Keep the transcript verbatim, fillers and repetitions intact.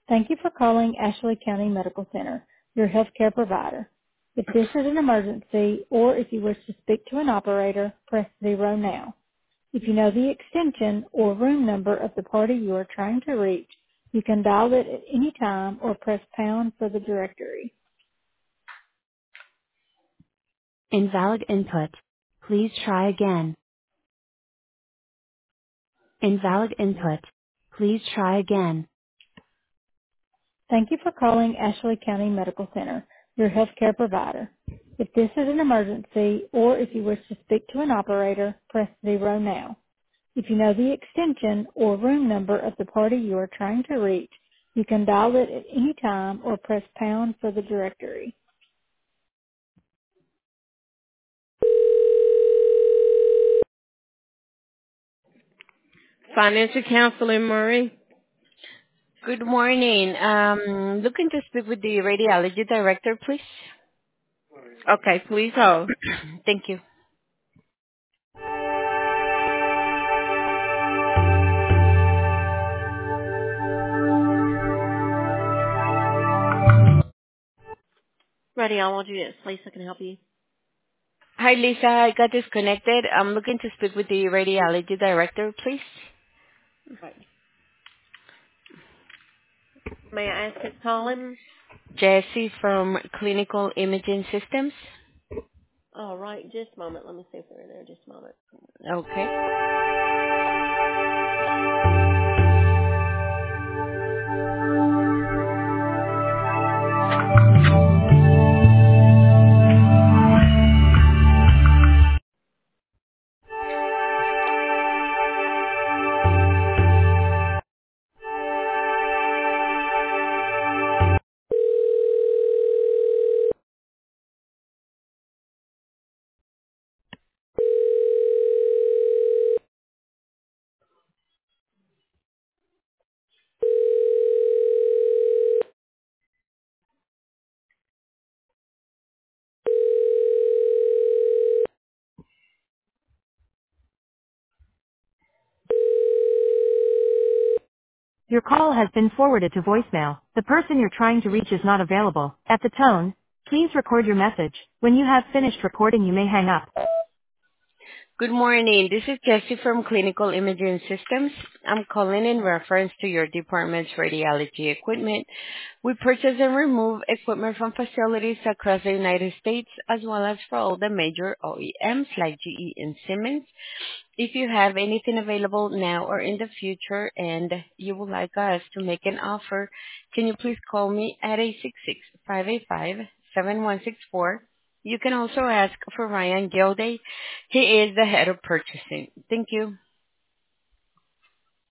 Thank you for calling Ashley County Medical Center, your healthcare provider. If this is an emergency or if you wish to speak to an operator, press zero now. If you know the extension or room number of the party you are trying to reach, you can dial it at any time or press pound for the directory. Invalid input. Please try again. Invalid input. Please try again. Thank you for calling Ashley County Medical Center, your healthcare provider. If this is an emergency or if you wish to speak to an operator, press zero now. If you know the extension or room number of the party you are trying to reach, you can dial it at any time or press pound for the directory. Financial counseling, Murray. Good morning. Um, looking to speak with the radiology director, please. Okay, please hold. Thank you. Radiology is Lisa, can I help you? Hi, Lisa. I got disconnected. I'm looking to speak with the radiology director, please. Okay. May I ask who's calling? Jesse from Clinical Imaging Systems. All right, just a moment. Let me see if they're in there. Just a moment. Okay. Your call has been forwarded to voicemail. The person you're trying to reach is not available. At the tone, please record your message. When you have finished recording, you may hang up. Good morning. This is Jessie from Clinical Imaging Systems. I'm calling in reference to your department's radiology equipment. We purchase and remove equipment from facilities across the United States as well as for all the major O E Ms like G E and Siemens. If you have anything available now or in the future and you would like us to make an offer, can you please call me at eight six six, five eight five, seven one six four. You can also ask for Ryan Gilday. He is the head of purchasing. Thank you.